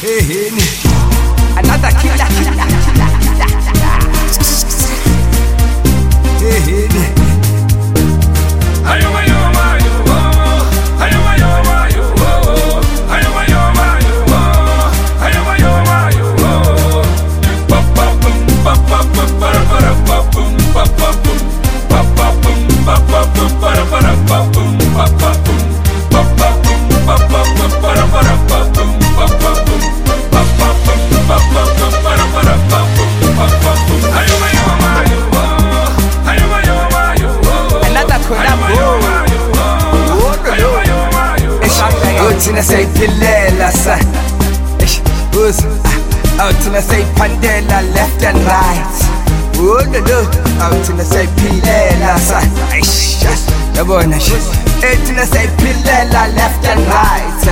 Another killer. Tina say Pilela sa, Tina say Pandela left and right. Tina say Pilela sa, Tina say Pilela left and right.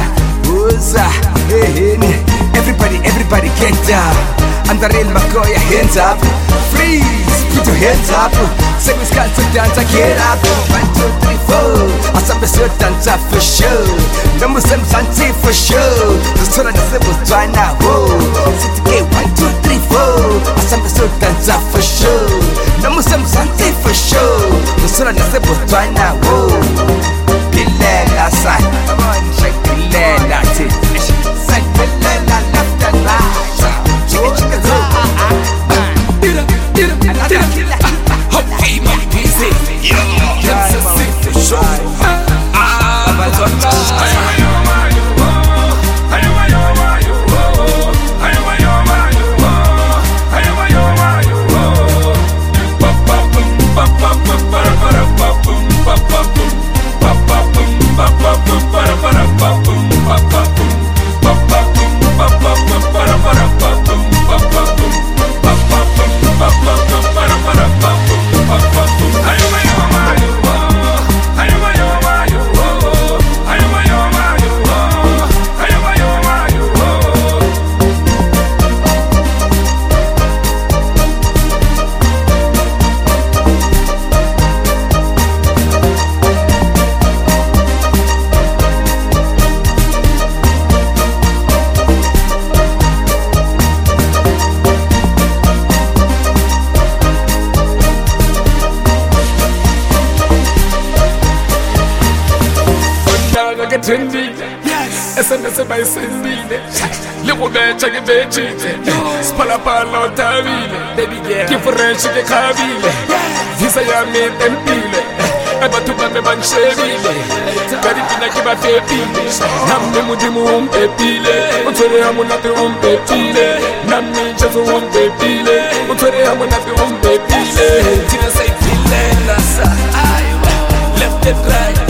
Everybody get down. And the real Makoya hands up. Freeze, put your hands up. Say we got to dance, get up. 1, 2, 3, 4. I saw the shirt dance up for sure. No Muslim Santi for sure. The story that said was trying now. Sit again, 1, 2, 3, 4. I saw the shirt dance up for sure. No Muslim Santi for sure. The story that said was trying now. Pilela side, come on, shake Pilela tip. Say Pilela left and right. Yes, SMS by Sendine. Little bitch, I get bitch. Spalapalo Tavile. Baby girl, give for French, get Cabile. Visa Yami and Pile. Ever to my man Chevile. Caribina give a pepile. Nammy Mudimu Pepile. Utore Hamunati Pepile. Nammy just Pepile. Utore Hamunati Pepile. Tina say Pile, Lassa. Left and right.